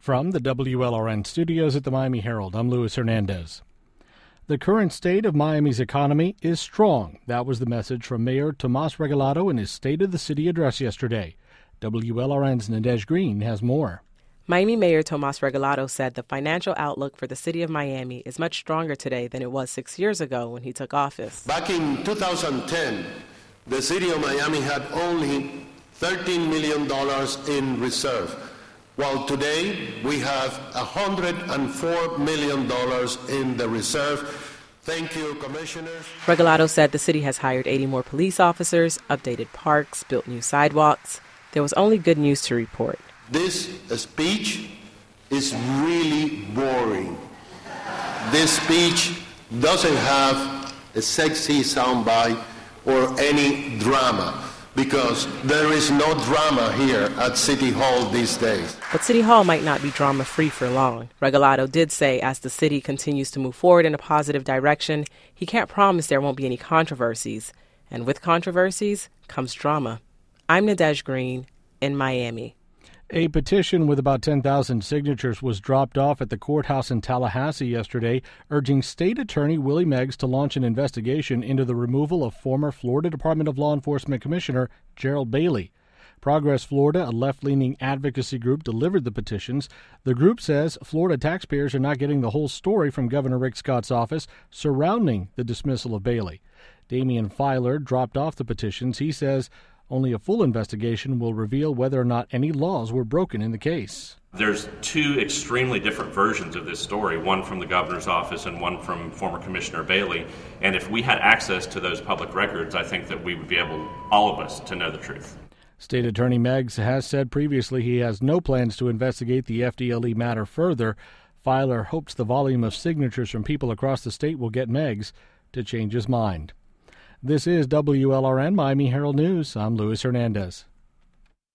From the WLRN studios at the Miami Herald, I'm Luis Hernandez. The current state of Miami's economy is strong. That was the message from Mayor Tomas Regalado in his State of the City address yesterday. WLRN's Nadege Green has more. Miami Mayor Tomas Regalado said the financial outlook for the city of Miami is much stronger today than it was 6 years ago when he took office. Back in 2010, the city of Miami had only $13 million in reserve, while today we have $104 million in the reserve. Thank you, Commissioners. Regalado said the city has hired 80 more police officers, updated parks, built new sidewalks. There was only good news to report. This speech is really boring. This speech doesn't have a sexy soundbite or any drama, because there is no drama here at City Hall these days. But City Hall might not be drama-free for long. Regalado did say as the city continues to move forward in a positive direction, he can't promise there won't be any controversies. And with controversies comes drama. I'm Nadege Green in Miami. A petition with about 10,000 signatures was dropped off at the courthouse in Tallahassee yesterday, urging State Attorney Willie Meggs to launch an investigation into the removal of former Florida Department of Law Enforcement Commissioner Gerald Bailey. Progress Florida, a left-leaning advocacy group, delivered the petitions. The group says Florida taxpayers are not getting the whole story from Governor Rick Scott's office surrounding the dismissal of Bailey. Damian Filer dropped off the petitions. He says only a full investigation will reveal whether or not any laws were broken in the case. There's two extremely different versions of this story, one from the governor's office and one from former Commissioner Bailey. And if we had access to those public records, I think that we would be able, all of us, to know the truth. State Attorney Meggs has said previously he has no plans to investigate the FDLE matter further. Filer hopes the volume of signatures from people across the state will get Meggs to change his mind. This is WLRN Miami Herald News. I'm Luis Hernandez.